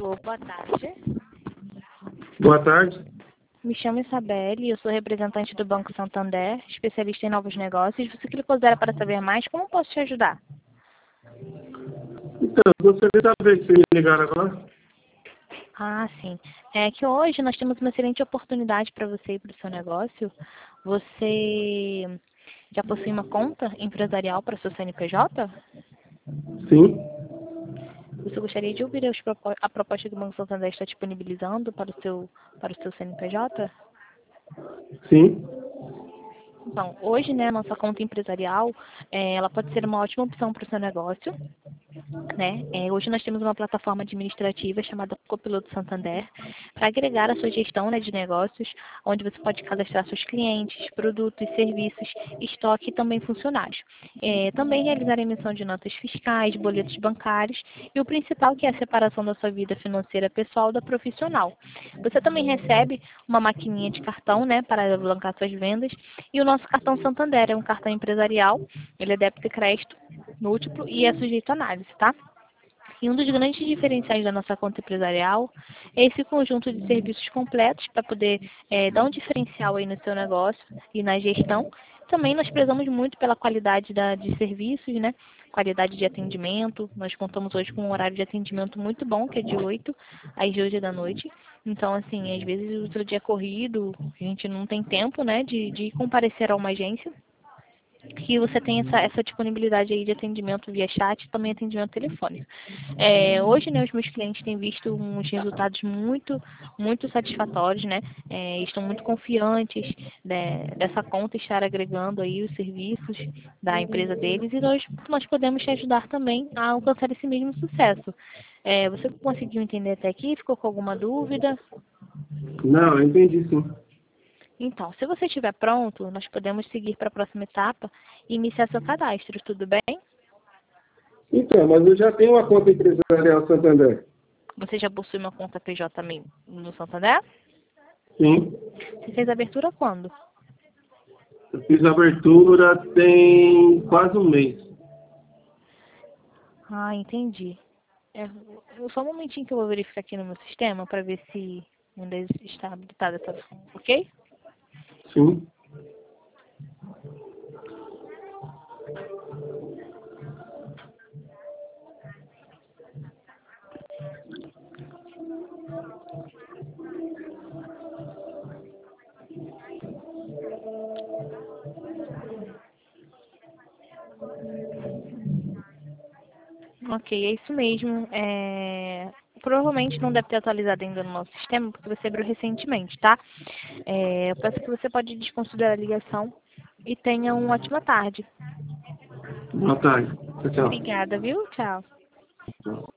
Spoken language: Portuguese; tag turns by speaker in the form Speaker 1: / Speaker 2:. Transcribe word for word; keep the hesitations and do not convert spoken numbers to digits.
Speaker 1: Alô, boa tarde.
Speaker 2: Boa tarde.
Speaker 1: Me chamo Isabelle, eu sou representante do Banco Santander, especialista em novos negócios. Você clicou zero para saber mais? Como posso te ajudar?
Speaker 2: Então, gostaria de saber se me ligaram agora.
Speaker 1: Ah, sim. É que hoje nós temos uma excelente oportunidade para você e para o seu negócio. Você já possui uma conta empresarial para o seu C N P J?
Speaker 2: Sim,
Speaker 1: Você gostaria de ouvir as propo- a proposta que o Banco Santander está disponibilizando para o seu, para o seu C N P J?
Speaker 2: sim.
Speaker 1: Então, hoje, né, a nossa conta empresarial, eh, ela pode ser uma ótima opção para o seu negócio, né? Eh, hoje nós temos uma plataforma administrativa chamada Copiloto Santander para agregar a sua gestão, né, de negócios, onde você pode cadastrar seus clientes, produtos, serviços, estoque e também funcionários. Eh, também realizar a emissão de notas fiscais, boletos bancários e o principal que é a separação da sua vida financeira pessoal da profissional. Você também recebe uma maquininha de cartão, né, para alavancar suas vendas, e o nosso cartão Santander é um cartão empresarial, ele é débito e crédito múltiplo e é sujeito à análise, tá? E um dos grandes diferenciais da nossa conta empresarial é esse conjunto de serviços completos para poder eh, dar um diferencial aí no seu negócio e na gestão. Também nós prezamos muito pela qualidade da, de serviços, né? Qualidade de atendimento. Nós contamos hoje com um horário de atendimento muito bom, que é de oito às doze da noite. Então, assim, às vezes o seu dia é corrido, a gente não tem tempo, né, de, de comparecer a uma agência, que você tem essa, essa disponibilidade aí de atendimento via chat e também atendimento telefônico. É, hoje, né, os meus clientes têm visto uns resultados muito, muito satisfatórios, né? É, estão muito confiantes, né, dessa conta estar agregando aí os serviços da empresa deles, e nós, nós podemos te ajudar também a alcançar esse mesmo sucesso. É, você conseguiu entender até aqui? Ficou com alguma dúvida?
Speaker 2: Não, eu entendi sim.
Speaker 1: Então, se você estiver pronto, nós podemos seguir para a próxima etapa e iniciar seu cadastro, tudo bem?
Speaker 2: Então, mas eu já tenho uma conta empresarial Santander.
Speaker 1: Você já possui uma conta P J também no Santander?
Speaker 2: Sim.
Speaker 1: Você fez a abertura quando?
Speaker 2: Eu fiz a abertura tem quase um mês.
Speaker 1: Ah, entendi. É, só um momentinho que eu vou verificar aqui no meu sistema para ver se ainda está habilitada essa forma, ok?
Speaker 2: Sim.
Speaker 1: Ok, é isso mesmo. É, provavelmente não deve ter atualizado ainda no nosso sistema, porque você abriu recentemente, tá? É, eu peço que você pode desconsiderar a ligação e tenha uma ótima tarde.
Speaker 2: Boa tarde. Tchau,
Speaker 1: Obrigada, viu? Tchau.
Speaker 2: tchau.